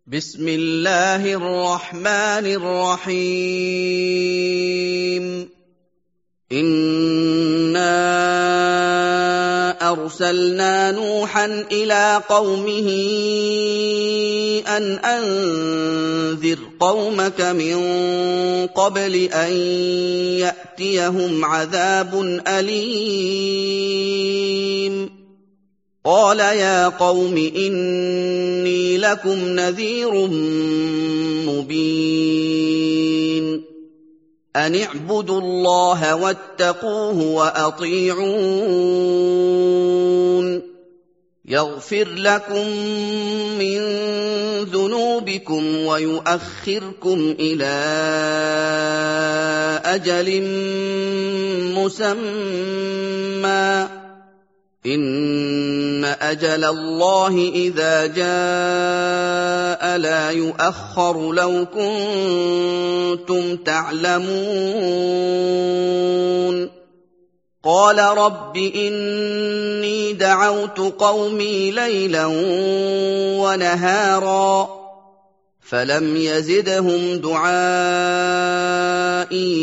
بسم الله الرحمن الرحيم إنا أرسلنا نوحا إلى قومه أن أنذر قومك من قبل أن يأتيهم عذاب أليم قال يا قوم إني لكم نذير مبين أن اعبدوا الله واتقوه وأطيعون يغفر لكم من ذنوبكم ويؤخركم إلى أجل مسمى إن أجل الله إذا جاء لا يؤخر لو كنتم تعلمون قال رب إني دعوت قومي ليلا ونهارا فلم يزدهم دعائي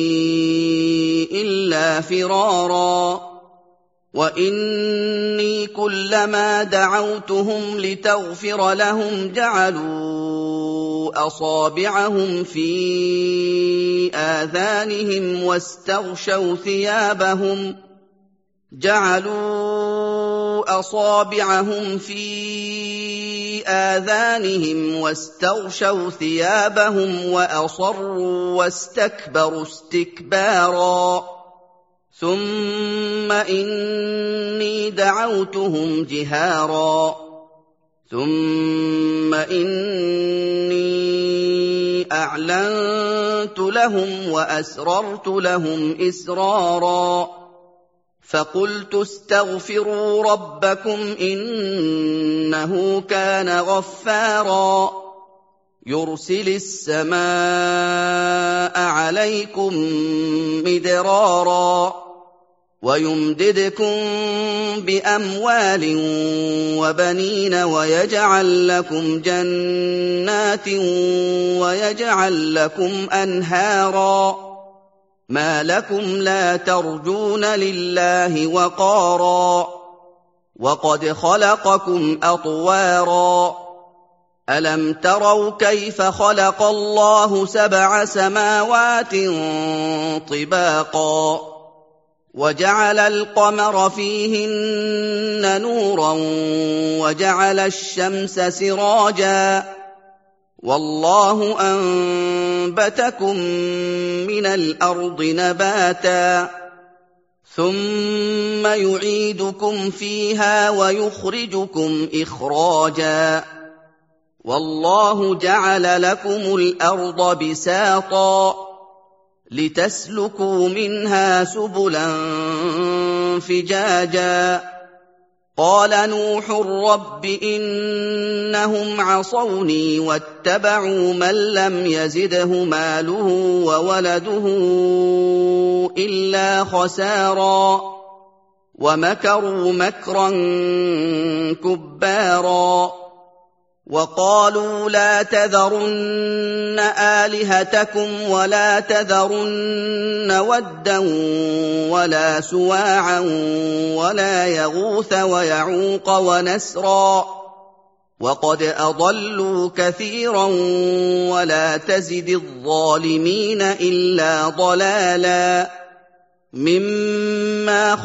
إلا فرارا وإني كلما دعوتهم لتغفر لهم جعلوا أصابعهم في آذانهم واستغشوا ثيابهم وأصروا واستكبروا استكبارا ثم إني دعوتهم جهارا ثم إني أعلنت لهم وأسررت لهم إسرارا فقلت استغفروا ربكم إنه كان غفارا يرسل السماء عليكم مدرارا ويمددكم بأموال وبنين ويجعل لكم جنات ويجعل لكم أنهارا ما لكم لا ترجون لله وقارا وقد خلقكم أطوارا ألم تروا كيف خلق الله 7 سماوات طباقا وجعل القمر فيهن نورا وجعل الشمس سراجا والله أنبتكم من الأرض نباتا ثم يعيدكم فيها ويخرجكم إخراجا والله جعل لكم الأرض بساطا لتسلكوا منها سبلا فجاجا قال نوح رب إنهم عصوني واتبعوا من لم يزده ماله وولده إلا خسارا ومكروا مكرا كبارا وقالوا لا تذرن آلهتكم ولا تذرن ودا ولا سواعا ولا يغوث ويعوق ونسرا وقد أضلوا كثيرا ولا تزد الظالمين إلا ضلالا مما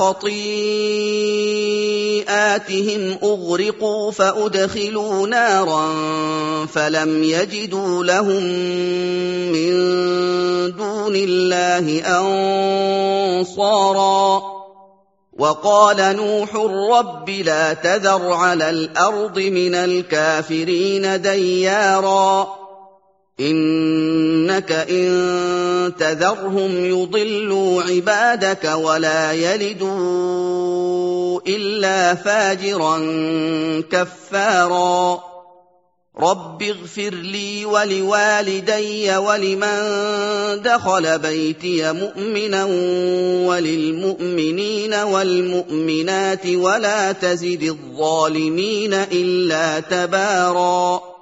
خطيئاتهم أغرقوا فأدخلوا نارا فلم يجدوا لهم من دون الله أنصارا وقال نوح رب لا تذر على الأرض من الكافرين ديارا إنك إن تذرهم يضلوا عبادك ولا يلدوا إلا فاجرا كفارا رب اغفر لي ولوالدي ولمن دخل بيتي مؤمنا وللمؤمنين والمؤمنات ولا تزد الظالمين إلا تباراً